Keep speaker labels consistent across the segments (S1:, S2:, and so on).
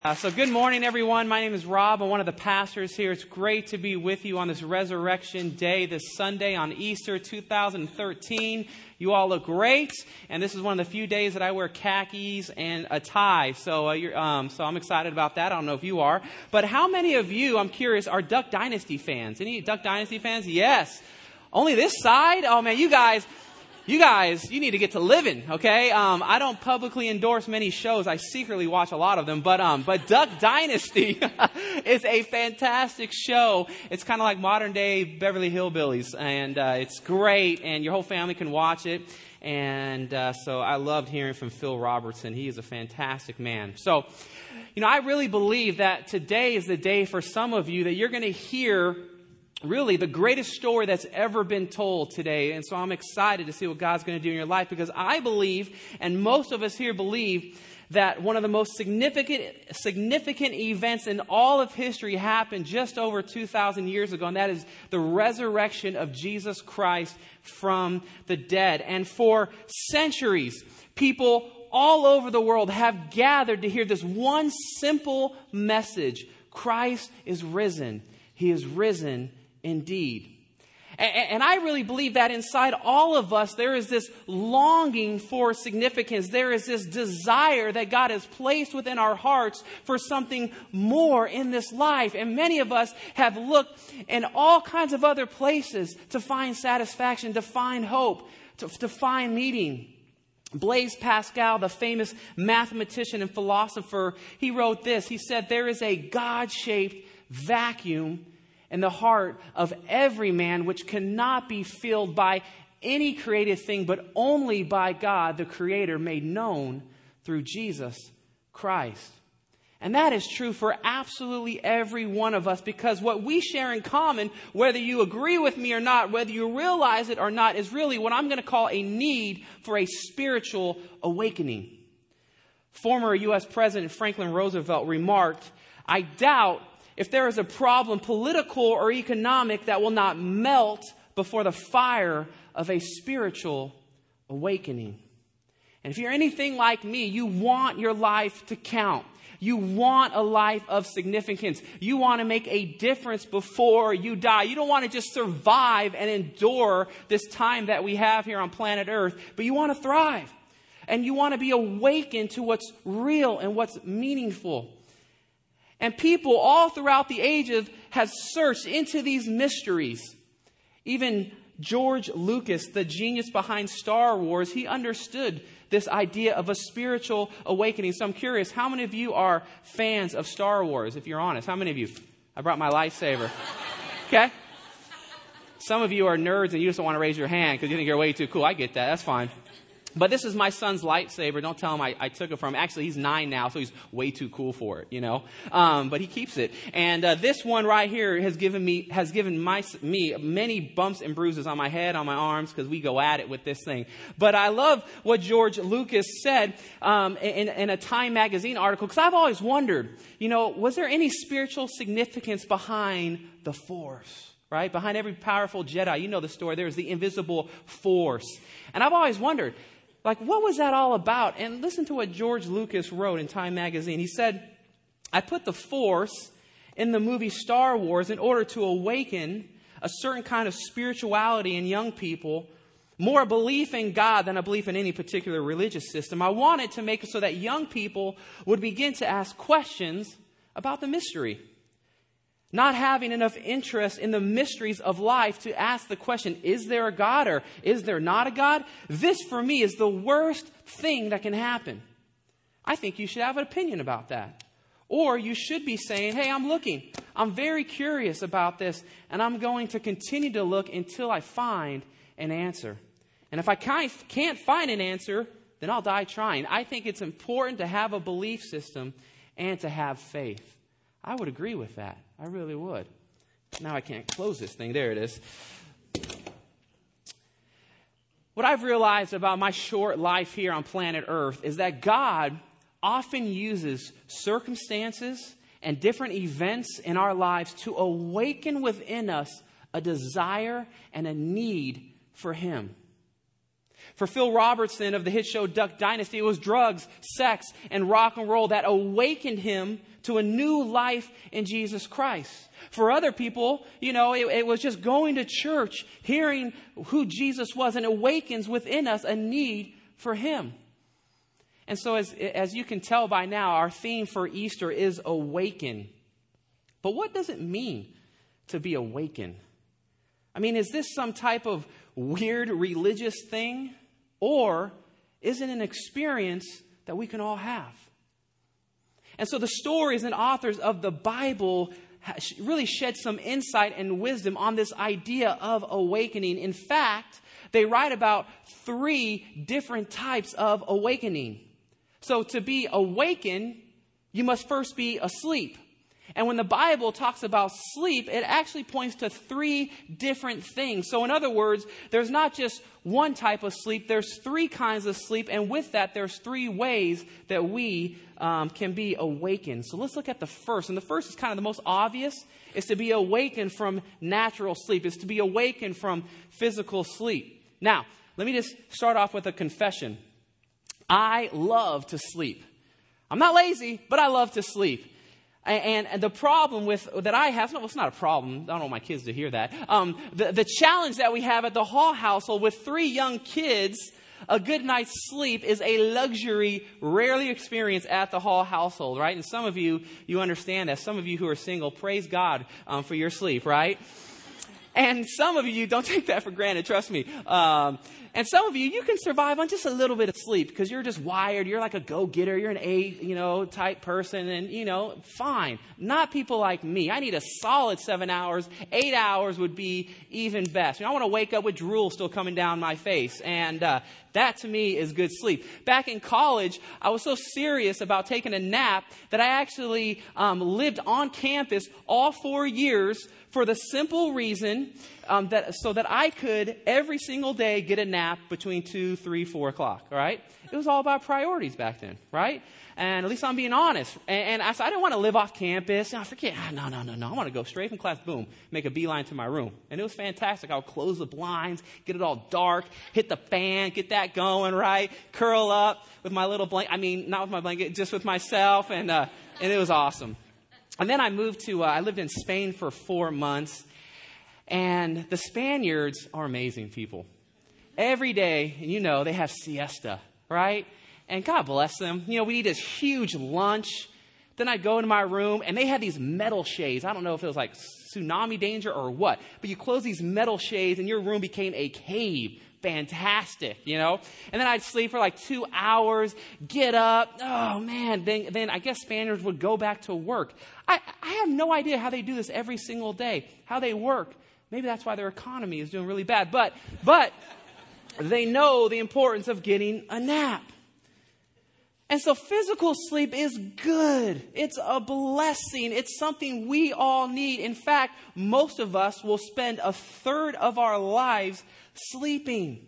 S1: So good morning, everyone. My name is Rob. I'm one of the pastors here. It's great to be with you on this Resurrection Day, this Sunday on Easter 2013. You all look great, and this is one of the few days that I wear khakis and a tie. So I'm excited about that. I don't know if you are. But how many of you, I'm curious, are Duck Dynasty fans? Any Duck Dynasty fans? Yes. Only this side? Oh, man, you guys, you need to get to living, okay? I don't publicly endorse many shows. I secretly watch a lot of them. But Duck Dynasty is a fantastic show. It's kind of like modern day Beverly Hillbillies. And it's great. And your whole family can watch it. And so I loved hearing from Phil Robertson. He is a fantastic man. So, I really believe that today is the day for some of you that you're going to hear really the greatest story that's ever been told today. And so I'm excited to see what God's going to do in your life, because I believe, and most of us here believe, that one of the most significant events in all of history happened just over 2,000 years ago, and that is the resurrection of Jesus Christ from the dead. And for centuries, people all over the world have gathered to hear this one simple message: Christ is risen. He is risen indeed. And I really believe that inside all of us, there is this longing for significance. There is this desire that God has placed within our hearts for something more in this life. And many of us have looked in all kinds of other places to find satisfaction, to find hope, to find meaning. Blaise Pascal, the famous mathematician and philosopher, he wrote this. He said, "There is a God-shaped vacuum in the heart of every man, which cannot be filled by any created thing, but only by God, the Creator, made known through Jesus Christ." And that is true for absolutely every one of us, because what we share in common, whether you agree with me or not, whether you realize it or not, is really what I'm going to call a need for a spiritual awakening. Former U.S. President Franklin Roosevelt remarked, "I doubt if there is a problem, political or economic, that will not melt before the fire of a spiritual awakening." And if you're anything like me, you want your life to count. You want a life of significance. You want to make a difference before you die. You don't want to just survive and endure this time that we have here on planet Earth, but you want to thrive. And you want to be awakened to what's real and what's meaningful. And people all throughout the ages have searched into these mysteries. Even George Lucas, the genius behind Star Wars, he understood this idea of a spiritual awakening. So I'm curious, how many of you are fans of Star Wars, if you're honest? How many of you? I brought my lightsaber. Okay? Some of you are nerds and you just don't want to raise your hand because you think you're way too cool. I get that. That's fine. But this is my son's lightsaber. Don't tell him I took it from him. Actually, he's 9 now, so he's way too cool for it, But he keeps it. And this one right here has given me many bumps and bruises on my head, on my arms, because we go at it with this thing. But I love what George Lucas said in a Time magazine article, because I've always wondered, was there any spiritual significance behind the Force? Right? Behind every powerful Jedi, you know the story, there's the invisible force. And I've always wondered, what was that all about? And listen to what George Lucas wrote in Time magazine. He said, "I put the Force in the movie Star Wars in order to awaken a certain kind of spirituality in young people, more a belief in God than a belief in any particular religious system. I wanted to make it so that young people would begin to ask questions about the mystery. Not having enough interest in the mysteries of life to ask the question, is there a God or is there not a God? This, for me, is the worst thing that can happen. I think you should have an opinion about that. Or you should be saying, hey, I'm looking. I'm very curious about this, and I'm going to continue to look until I find an answer. And if I can't find an answer, then I'll die trying. I think it's important to have a belief system and to have faith." I would agree with that. I really would. Now I can't close this thing. There it is. What I've realized about my short life here on planet Earth is that God often uses circumstances and different events in our lives to awaken within us a desire and a need for Him. For Phil Robertson of the hit show Duck Dynasty, it was drugs, sex, and rock and roll that awakened him to a new life in Jesus Christ. For other people, it was just going to church, hearing who Jesus was, and awakens within us a need for him. And so as you can tell by now, our theme for Easter is awaken. But what does it mean to be awakened? I mean, is this some type of weird religious thing? Or is it an experience that we can all have? And so the stories and authors of the Bible really shed some insight and wisdom on this idea of awakening. In fact, they write about 3 different types of awakening. So to be awakened, you must first be asleep. And when the Bible talks about sleep, it actually points to 3 different things. So in other words, there's not just one type of sleep, there's 3 kinds of sleep. And with that, there's 3 ways that we can be awakened. So let's look at the first. And the first is kind of the most obvious. It's to be awakened from natural sleep. It's to be awakened from physical sleep. Now, let me just start off with a confession. I love to sleep. I'm not lazy, but I love to sleep. And the problem that I have, no, it's not a problem. I don't want my kids to hear that. The challenge that we have at the Hall household with 3 young kids, a good night's sleep is a luxury rarely experienced at the Hall household, right? And some of you understand that. Some of you who are single, praise God for your sleep, right? And some of you don't take that for granted, trust me. And some of you can survive on just a little bit of sleep because you're just wired. You're like a go-getter. You're an A, type person and, fine. Not people like me. I need a solid 7 hours. 8 hours would be even best. I want to wake up with drool still coming down my face. And that to me is good sleep. Back in college, I was so serious about taking a nap that I actually lived on campus all 4 years for the simple reason that I could every single day get a nap between 2, 3, 4 o'clock. All right, it was all about priorities back then, right? And at least I'm being honest. And I didn't want to live off campus. No, forget. No. I want to go straight from class. Boom, make a beeline to my room, and it was fantastic. I would close the blinds, get it all dark, hit the fan, get that going, right? Curl up with my little blanket. I mean, not with my blanket, just with myself, and it was awesome. And then I moved I lived in Spain for 4 months. And the Spaniards are amazing people. Every day, they have siesta, right? And God bless them. We eat this huge lunch. Then I'd go into my room, and they had these metal shades. I don't know if it was like tsunami danger or what. But you close these metal shades, and your room became a cave. Fantastic, And then I'd sleep for like 2 hours, get up. Oh, man. Then I guess Spaniards would go back to work. I have no idea how they do this every single day, how they work. Maybe that's why their economy is doing really bad. But they know the importance of getting a nap. And so physical sleep is good. It's a blessing. It's something we all need. In fact, most of us will spend 1/3 of our lives sleeping.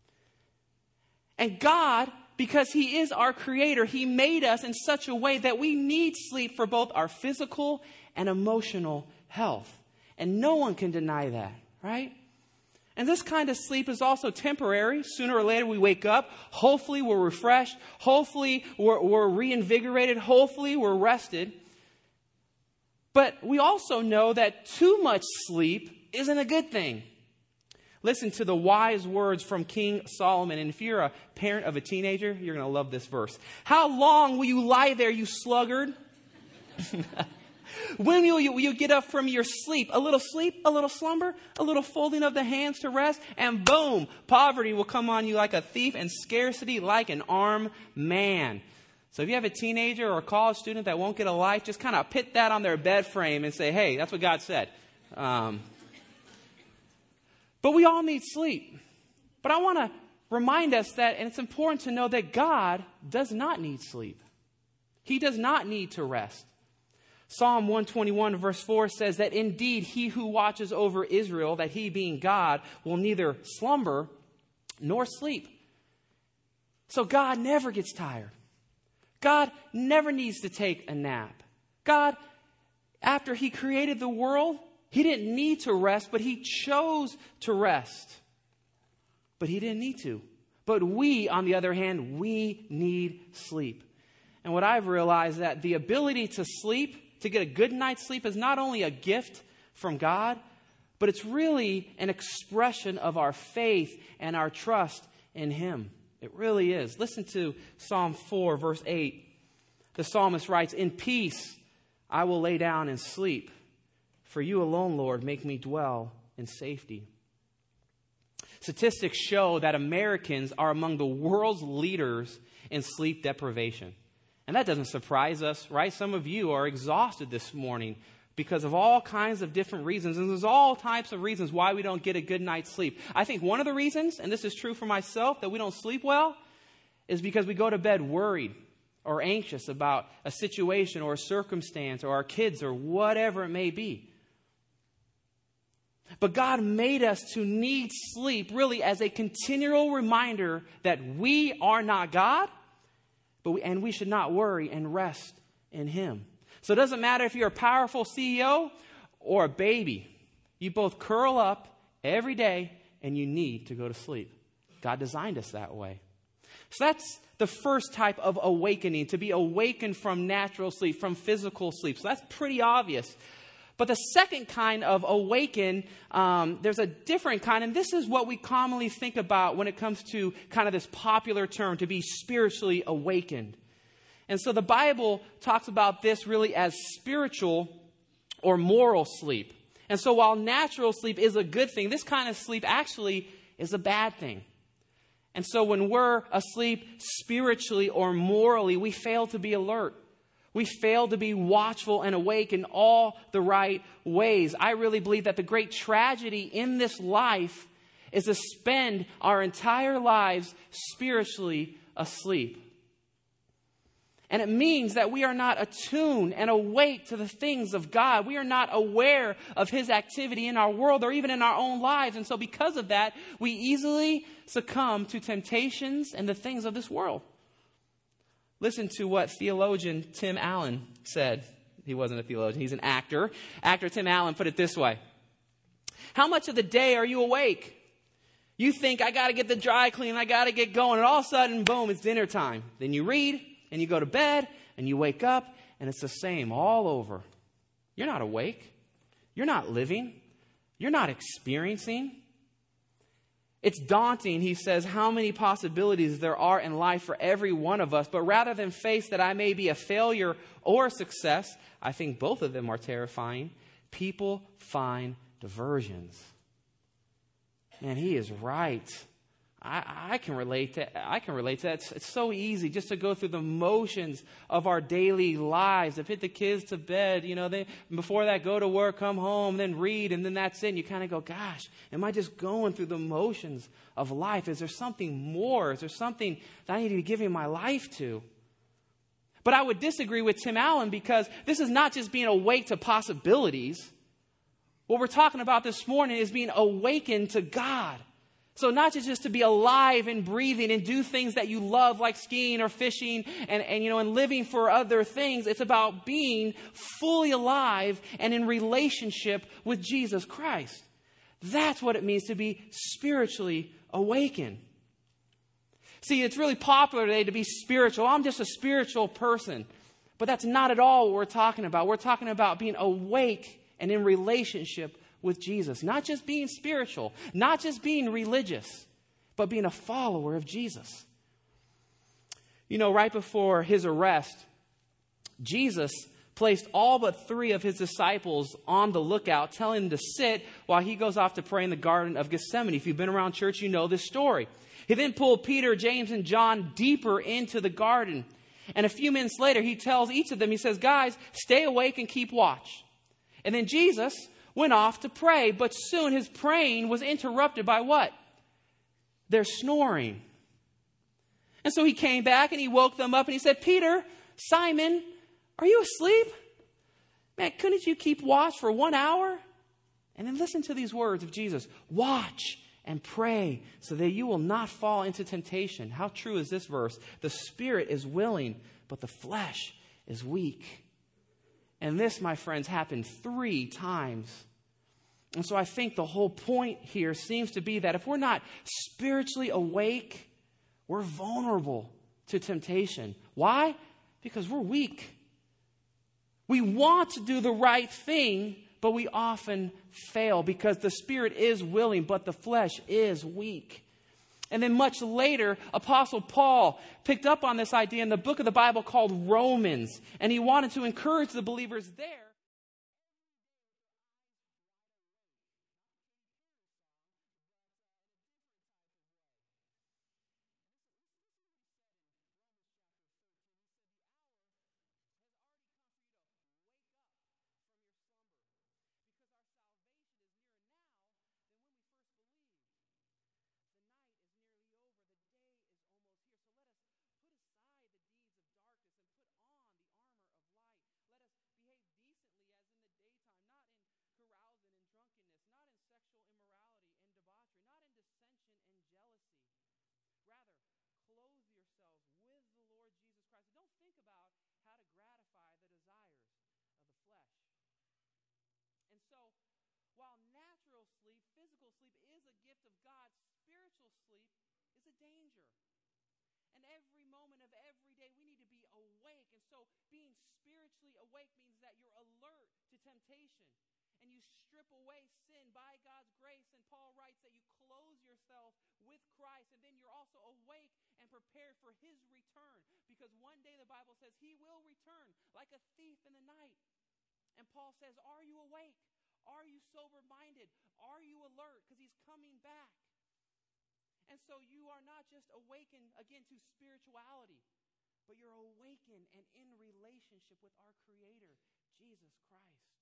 S1: And God, because He is our creator, He made us in such a way that we need sleep for both our physical and emotional health. And no one can deny that, right? And this kind of sleep is also temporary. Sooner or later we wake up. Hopefully we're refreshed. Hopefully we're reinvigorated. Hopefully we're rested. But we also know that too much sleep isn't a good thing. Listen to the wise words from King Solomon. And if you're a parent of a teenager, you're going to love this verse. How long will you lie there, you sluggard? When will you get up from your sleep? A little slumber, a little folding of the hands to rest, and boom, poverty will come on you like a thief and scarcity like an armed man. So if you have a teenager or a college student that won't get a life, just kind of put that on their bed frame and say, hey, that's what God said. But we all need sleep. But I want to remind us that, and it's important to know that God does not need sleep. He does not need to rest. Psalm 121 verse 4 says that indeed He who watches over Israel, that He being God, will neither slumber nor sleep. So God never gets tired. God never needs to take a nap. God, after He created the world, He didn't need to rest, but He chose to rest. But He didn't need to. But we, on the other hand, we need sleep. And what I've realized that the ability to sleep, to get a good night's sleep, is not only a gift from God, but it's really an expression of our faith and our trust in Him. It really is. Listen to Psalm 4, verse 8. The psalmist writes, "In peace I will lay down and sleep. For you alone, Lord, make me dwell in safety." Statistics show that Americans are among the world's leaders in sleep deprivation. And that doesn't surprise us, right? Some of you are exhausted this morning because of all kinds of different reasons. And there's all types of reasons why we don't get a good night's sleep. I think one of the reasons, and this is true for myself, that we don't sleep well is because we go to bed worried or anxious about a situation or a circumstance or our kids or whatever it may be. But God made us to need sleep really as a continual reminder that we are not God, and we should not worry and rest in Him. So it doesn't matter if you're a powerful CEO or a baby. You both curl up every day and you need to go to sleep. God designed us that way. So that's the first type of awakening, to be awakened from natural sleep, from physical sleep. So that's pretty obvious. But the second kind of awaken, there's a different kind, and this is what we commonly think about when it comes to kind of this popular term, to be spiritually awakened. And so the Bible talks about this really as spiritual or moral sleep. And so while natural sleep is a good thing, this kind of sleep actually is a bad thing. And so when we're asleep spiritually or morally, we fail to be alert. We fail to be watchful and awake in all the right ways. I really believe that the great tragedy in this life is to spend our entire lives spiritually asleep. And it means that we are not attuned and awake to the things of God. We are not aware of His activity in our world or even in our own lives. And so because of that, we easily succumb to temptations and the things of this world. Listen to what theologian Tim Allen said. He wasn't a theologian, he's an actor. Actor Tim Allen put it this way: how much of the day are you awake? You think, I got to get the dry clean, I got to get going, and all of a sudden, boom, it's dinner time. Then you read, and you go to bed, and you wake up, and it's the same all over. You're not awake. You're not living. You're not experiencing. It's daunting, he says, how many possibilities there are in life for every one of us. But rather than face that I may be a failure or a success, I think both of them are terrifying. People find diversions. Man, he is right. I can relate to that. It's so easy just to go through the motions of our daily lives, to put the kids to bed, then before that go to work, come home, then read, and then that's it. And you kind of go, gosh, am I just going through the motions of life? Is there something more? Is there something that I need to be giving my life to? But I would disagree with Tim Allen, because this is not just being awake to possibilities. What we're talking about this morning is being awakened to God. So not just to be alive and breathing and do things that you love, like skiing or fishing and living for other things. It's about being fully alive and in relationship with Jesus Christ. That's what it means to be spiritually awakened. See, it's really popular today to be spiritual. I'm just a spiritual person. But that's not at all what we're talking about. We're talking about being awake and in relationship with Jesus. Not just being spiritual, not just being religious, but being a follower of Jesus. Right before His arrest, Jesus placed all but 3 of His disciples on the lookout, telling them to sit while He goes off to pray in the Garden of Gethsemane. If you've been around church, you know this story. He then pulled Peter, James, and John deeper into the garden. And a few minutes later, He tells each of them, He says, guys, stay awake and keep watch. And then Jesus went off to pray, but soon His praying was interrupted by what? Their snoring. And so He came back and He woke them up and He said, Peter, Simon, are you asleep? Man, couldn't you keep watch for 1 hour? And then listen to these words of Jesus. Watch and pray so that you will not fall into temptation. How true is this verse? The spirit is willing, but the flesh is weak. And this, my friends, happened 3 times. And so I think the whole point here seems to be that if we're not spiritually awake, We're vulnerable to temptation. Why? Because we're weak. We want to do the right thing, but we often fail because the spirit is willing, but the flesh is weak. And then much later, Apostle Paul picked up on this idea in the book of the Bible called Romans, and he wanted to encourage the believers there. While natural sleep, physical sleep is a gift of God, spiritual sleep is a danger. And every moment of every day we need to be awake. And so being spiritually awake means that you're alert to temptation. And you strip away sin by God's grace. And Paul writes that you clothe yourself with Christ. And then you're also awake and prepared for his return. Because one day the Bible says he will return like a thief in the night. And Paul says, are you awake? Are you sober-minded? Are you alert? Because he's coming back. And so you are not just awakened, again, to spirituality, but you're awakened and in relationship with our Creator, Jesus Christ.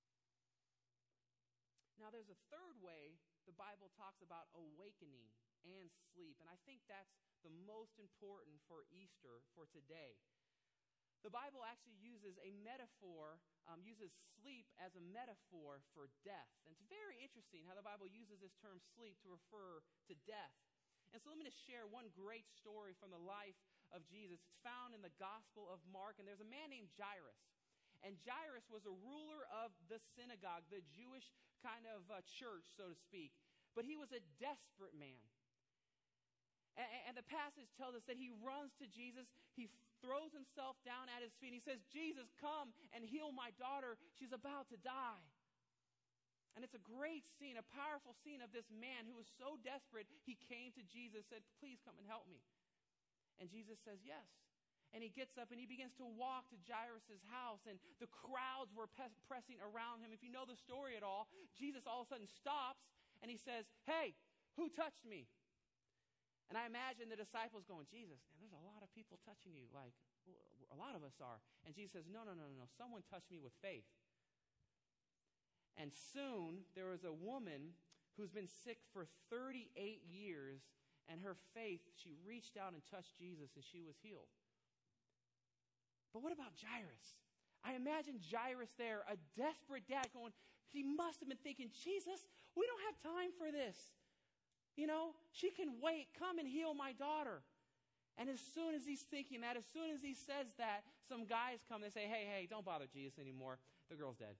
S1: Now, there's a third way the Bible talks about awakening and sleep, and I think that's the most important for Easter, for today. The Bible actually uses a metaphor, uses sleep as a metaphor for death. And it's very interesting how the Bible uses this term sleep to refer to death. And so let me just share one great story from the life of Jesus. It's found in the Gospel of Mark, and there's a man named Jairus. And Jairus was a ruler of the synagogue, the Jewish kind of church, so to speak. But he was a desperate man. And the passage tells us that he runs to Jesus. He throws himself down at his feet. And he says, Jesus, come and heal my daughter. She's about to die. And it's a great scene, a powerful scene of this man who was so desperate, he came to Jesus, said, please come and help me. And Jesus says, yes. And he gets up and he begins to walk to Jairus' house. And the crowds were pressing around him. If you know the story at all, Jesus all of a sudden stops and he says, hey, who touched me? And I imagine the disciples going, Jesus, man, there's a lot of people touching you. Like, a lot of us are. And Jesus says, no. Someone touched me with faith. And soon, there was a woman who's been sick for 38 years. And her faith, she reached out and touched Jesus, and she was healed. But what about Jairus? I imagine Jairus there, a desperate dad going, he must have been thinking, Jesus, we don't have time for this. You know, she can wait. Come and heal my daughter. And as soon as he's thinking that, as soon as he says that, some guys come and say, hey, don't bother Jesus anymore. The girl's dead.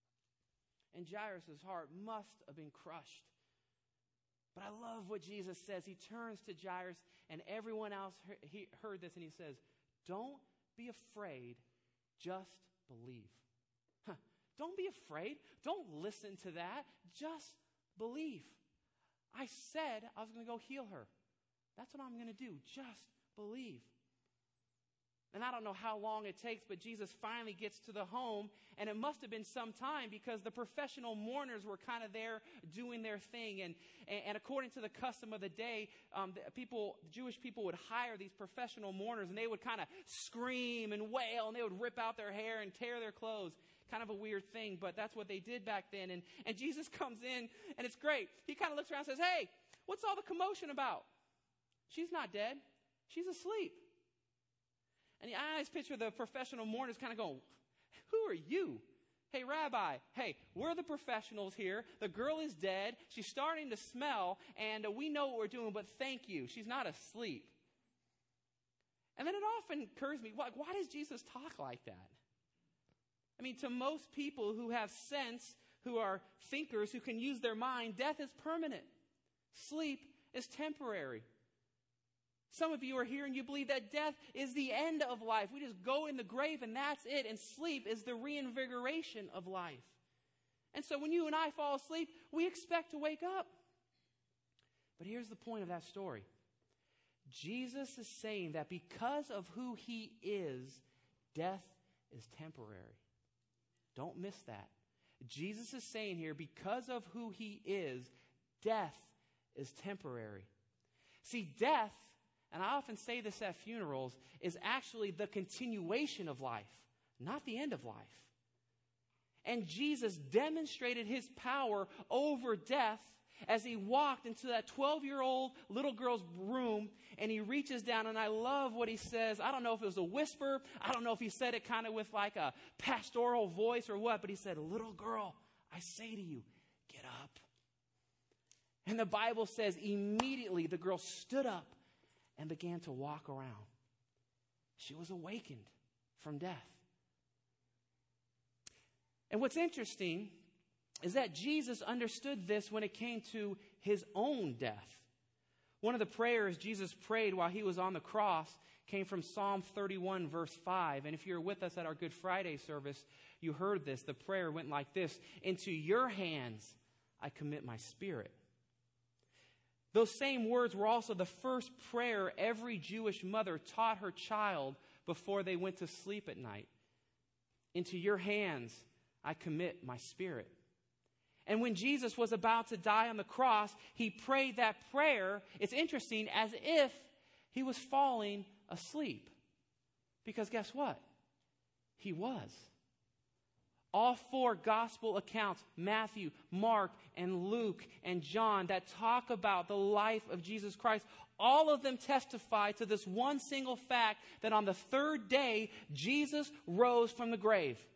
S1: And Jairus' heart must have been crushed. But I love what Jesus says. He turns to Jairus, and everyone else heard this, and he says, don't be afraid, just believe. Don't be afraid. Don't listen to that. Just believe. I said I was going to go heal her. That's what I'm going to do. Just believe. And I don't know how long it takes, but Jesus finally gets to the home, and it must have been some time because the professional mourners were kind of there doing their thing. And according to the custom of the day, Jewish people would hire these professional mourners, and they would kind of scream and wail, and they would rip out their hair and tear their clothes. Kind of a weird thing, but that's what they did back then. And Jesus comes in, and it's great. He kind of looks around and says, hey, what's all the commotion about? She's not dead. She's asleep. And I just picture the professional mourners kind of going, who are you? Hey, Rabbi, hey, we're the professionals here. The girl is dead. She's starting to smell, and we know what we're doing, but thank you. She's not asleep. And then it often occurs to me, why does Jesus talk like that? I mean, to most people who have sense, who are thinkers, who can use their mind, death is permanent. Sleep is temporary. Some of you are here and you believe that death is the end of life. We just go in the grave and that's it. And sleep is the reinvigoration of life. And so when you and I fall asleep, we expect to wake up. But here's the point of that story. Jesus is saying that because of who he is, death is temporary. Don't miss that. Jesus is saying here, because of who he is, death is temporary. See, death, and I often say this at funerals, is actually the continuation of life, not the end of life. And Jesus demonstrated his power over death as he walked into that 12-year-old little girl's room, and he reaches down, and I love what he says. I don't know if it was a whisper. I don't know if he said it kind of with like a pastoral voice or what, but he said, "Little girl, I say to you, get up." And the Bible says immediately the girl stood up and began to walk around. She was awakened from death. And what's interesting is that Jesus understood this when it came to his own death. One of the prayers Jesus prayed while he was on the cross came from Psalm 31, verse 5. And if you're with us at our Good Friday service, you heard this. The prayer went like this: "Into your hands I commit my spirit." Those same words were also the first prayer every Jewish mother taught her child before they went to sleep at night. "Into your hands I commit my spirit." And when Jesus was about to die on the cross, he prayed that prayer, it's interesting, as if he was falling asleep. Because guess what? He was. All four gospel accounts, Matthew, Mark, and Luke, and John, that talk about the life of Jesus Christ, all of them testify to this one single fact, that on the third day, Jesus rose from the grave.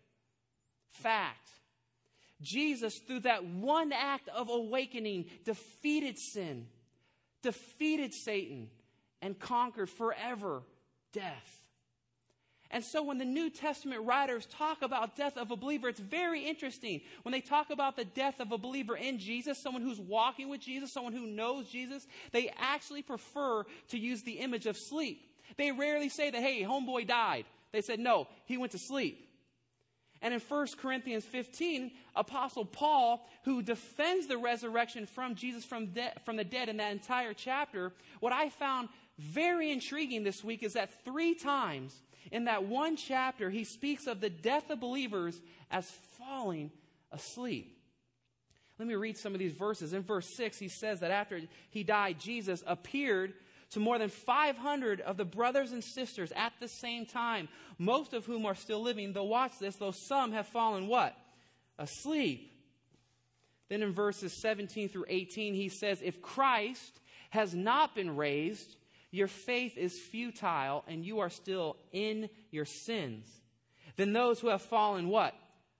S1: Fact. Jesus, through that one act of awakening, defeated sin, defeated Satan, and conquered forever death. And so when the New Testament writers talk about death of a believer, it's very interesting. When they talk about the death of a believer in Jesus, someone who's walking with Jesus, someone who knows Jesus, they actually prefer to use the image of sleep. They rarely say that, "Hey, homeboy died." They said, "No, he went to sleep." And in 1 Corinthians 15, Apostle Paul, who defends the resurrection from Jesus from the dead in that entire chapter, what I found very intriguing this week is that 3 times in that one chapter, he speaks of the death of believers as falling asleep. Let me read some of these verses. In verse 6, he says that after he died, Jesus appeared to more than 500 of the brothers and sisters at the same time, most of whom are still living, though watch this, though some have fallen what? Asleep. Then in verses 17 through 18, he says, "If Christ has not been raised, your faith is futile and you are still in your sins. Then those who have fallen what?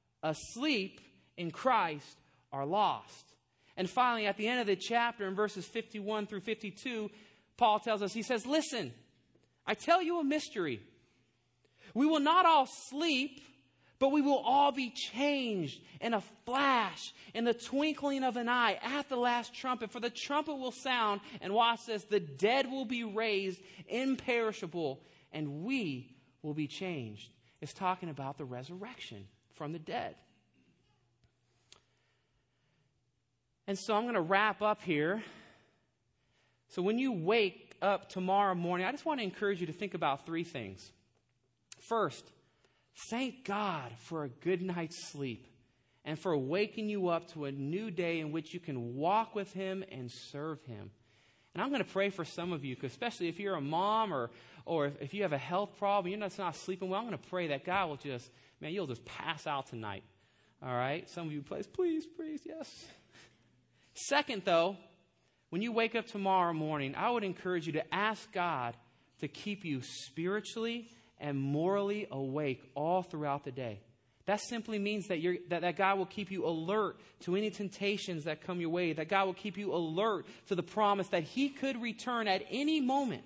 S1: Asleep in Christ are lost." And finally, at the end of the chapter, in verses 51 through 52, Paul tells us, he says, "Listen, I tell you a mystery. We will not all sleep, but we will all be changed in a flash, in the twinkling of an eye, at the last trumpet. For the trumpet will sound," and watch this, "the dead will be raised imperishable, and we will be changed." It's talking about the resurrection from the dead. And so I'm going to wrap up here. So when you wake up tomorrow morning, I just want to encourage you to think about 3 things. First, thank God for a good night's sleep and for waking you up to a new day in which you can walk with Him and serve Him. And I'm going to pray for some of you, especially if you're a mom or if you have a health problem, you're not sleeping well, I'm going to pray that God will you'll just pass out tonight. All right? Some of you, please, yes. Second, though, when you wake up tomorrow morning, I would encourage you to ask God to keep you spiritually and morally awake all throughout the day. That simply means that God will keep you alert to any temptations that come your way, that God will keep you alert to the promise that He could return at any moment.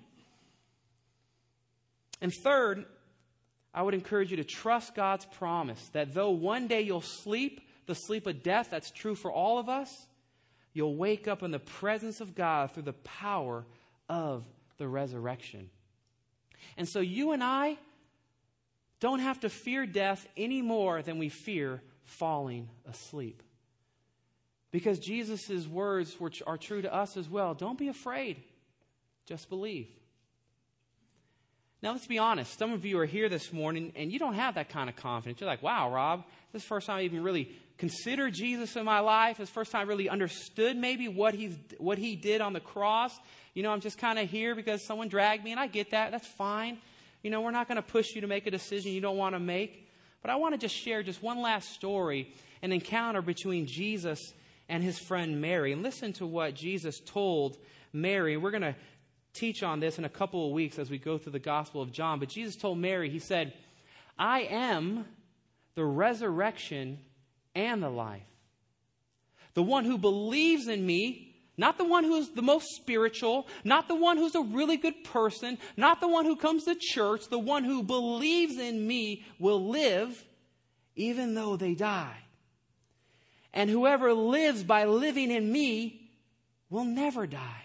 S1: And third, I would encourage you to trust God's promise that though one day you'll sleep, the sleep of death, that's true for all of us, you'll wake up in the presence of God through the power of the resurrection. And so you and I don't have to fear death any more than we fear falling asleep. Because Jesus' words are true to us as well. Don't be afraid. Just believe. Now, let's be honest. Some of you are here this morning and you don't have that kind of confidence. You're like, wow, Rob, this is the first time I even really considered Jesus in my life. It's the first time I really understood maybe what he did on the cross. You know, I'm just kind of here because someone dragged me, and I get that. That's fine. You know, we're not going to push you to make a decision you don't want to make. But I want to just share just one last story, an encounter between Jesus and his friend Mary. And listen to what Jesus told Mary. We're going to teach on this in a couple of weeks as we go through the Gospel of John. But Jesus told Mary, he said, I am the resurrection and the life. The one who believes in me, not the one who's the most spiritual, not the one who's a really good person, not the one who comes to church, the one who believes in me will live even though they die. And whoever lives by living in me will never die.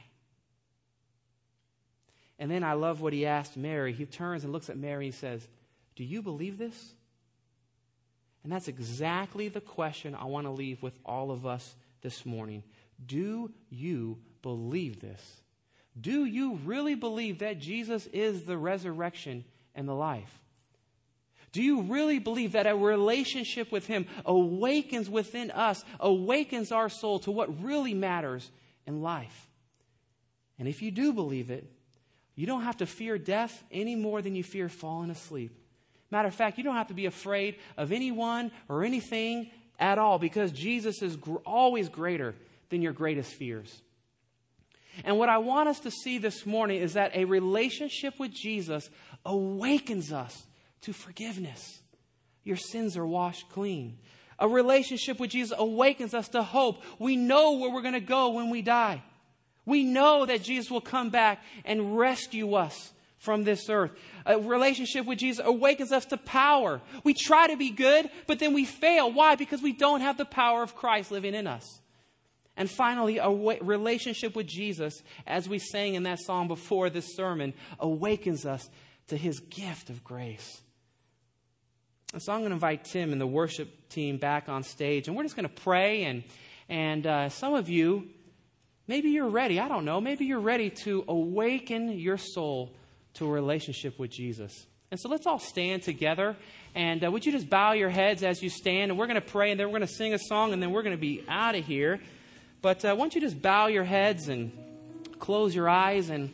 S1: And then I love what he asked Mary. He turns and looks at Mary and says, do you believe this? And that's exactly the question I want to leave with all of us this morning. Do you believe this? Do you really believe that Jesus is the resurrection and the life? Do you really believe that a relationship with him awakens within us, awakens our soul to what really matters in life? And if you do believe it, you don't have to fear death any more than you fear falling asleep. Matter of fact, you don't have to be afraid of anyone or anything at all, because Jesus is always greater than your greatest fears. And what I want us to see this morning is that a relationship with Jesus awakens us to forgiveness. Your sins are washed clean. A relationship with Jesus awakens us to hope. We know where we're going to go when we die. We know that Jesus will come back and rescue us from this earth. A relationship with Jesus awakens us to power. We try to be good, but then we fail. Why? Because we don't have the power of Christ living in us. And finally, a relationship with Jesus, as we sang in that song before this sermon, awakens us to his gift of grace. And so I'm going to invite Tim and the worship team back on stage, and we're just going to pray. And some of you, maybe you're ready. I don't know. Maybe you're ready to awaken your soul to a relationship with Jesus. And so let's all stand together. And would you just bow your heads as you stand? And we're going to pray, and then we're going to sing a song, and then we're going to be out of here. But why don't you just bow your heads and close your eyes, and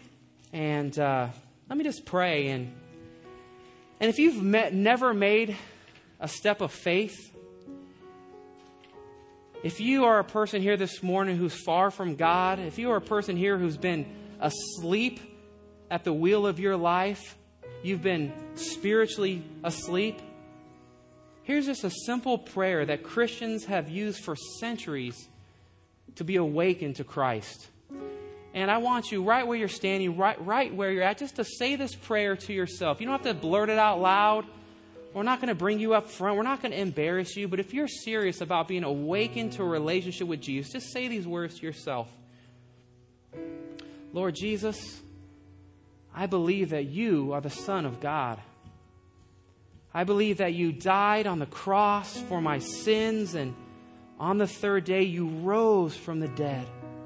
S1: let me just pray. And if you've never made a step of faith, if you are a person here this morning who's far from God, if you are a person here who's been asleep at the wheel of your life, you've been spiritually asleep, here's just a simple prayer that Christians have used for centuries to be awakened to Christ. And I want you, right where you're standing, right where you're at, just to say this prayer to yourself. You don't have to blurt it out loud. We're not going to bring you up front. We're not going to embarrass you. But if you're serious about being awakened to a relationship with Jesus, just say these words to yourself. Lord Jesus, I believe that you are the Son of God. I believe that you died on the cross for my sins, and on the third day you rose from the dead.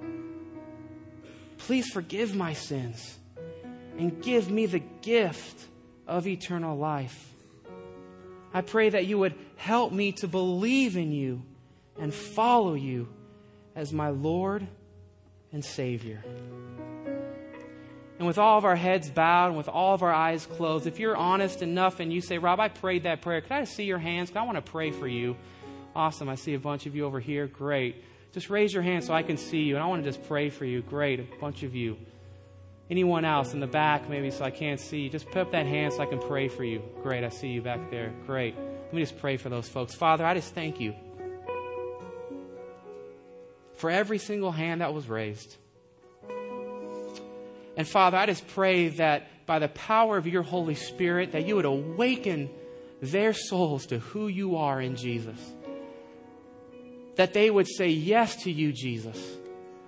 S1: Please forgive my sins and give me the gift of eternal life. I pray that you would help me to believe in you and follow you as my Lord and Savior. And with all of our heads bowed and with all of our eyes closed, if you're honest enough and you say, Rob, I prayed that prayer, could I see your hands? I want to pray for you. Awesome. I see a bunch of you over here. Great. Just raise your hand so I can see you. And I want to just pray for you. Great. A bunch of you. Anyone else in the back, maybe so I can't see you, just put up that hand so I can pray for you. Great. I see you back there. Great. Let me just pray for those folks. Father, I just thank you for every single hand that was raised. And Father, I just pray that by the power of your Holy Spirit, that you would awaken their souls to who you are in Jesus. That they would say yes to you, Jesus.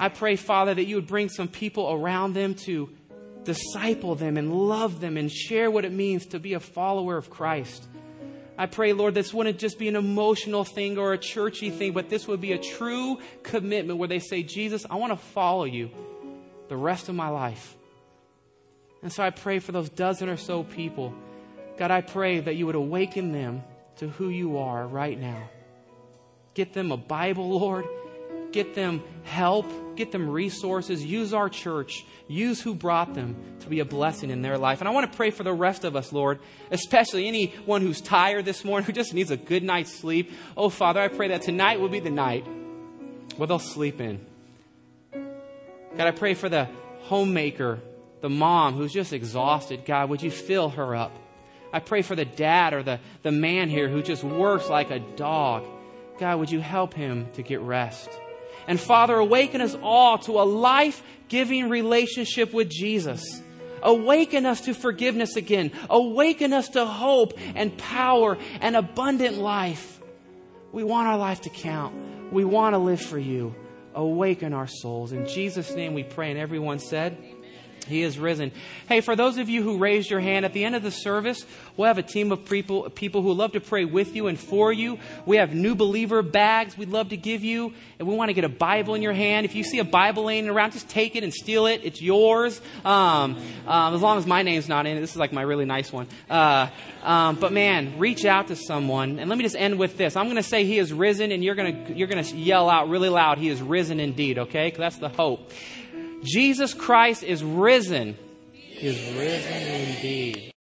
S1: I pray, Father, that you would bring some people around them to disciple them and love them and share what it means to be a follower of Christ. I pray, Lord, this wouldn't just be an emotional thing or a churchy thing, but this would be a true commitment where they say, Jesus, I want to follow you the rest of my life. And so I pray for those dozen or so people. God, I pray that you would awaken them to who you are right now. Get them a Bible, Lord. Get them help. Get them resources. Use our church. Use who brought them to be a blessing in their life. And I want to pray for the rest of us, Lord, especially anyone who's tired this morning, who just needs a good night's sleep. Oh, Father, I pray that tonight will be the night where they'll sleep in. God, I pray for the homemaker, the mom who's just exhausted. God, would you fill her up? I pray for the dad or the man here who just works like a dog. God, would you help him to get rest? And Father, awaken us all to a life-giving relationship with Jesus. Awaken us to forgiveness again. Awaken us to hope and power and abundant life. We want our life to count. We want to live for you. Awaken our souls. In Jesus' name we pray. And everyone said, He is risen. Hey, for those of you who raised your hand, at the end of the service, we'll have a team of people who love to pray with you and for you. We have new believer bags we'd love to give you. And we want to get a Bible in your hand. If you see a Bible laying around, just take it and steal it. It's yours. As long as my name's not in it. This is like my really nice one. But man, reach out to someone. And let me just end with this. I'm going to say He is risen, and you're going to yell out really loud, He is risen indeed, okay? Because that's the hope. Jesus Christ is risen. He is risen indeed.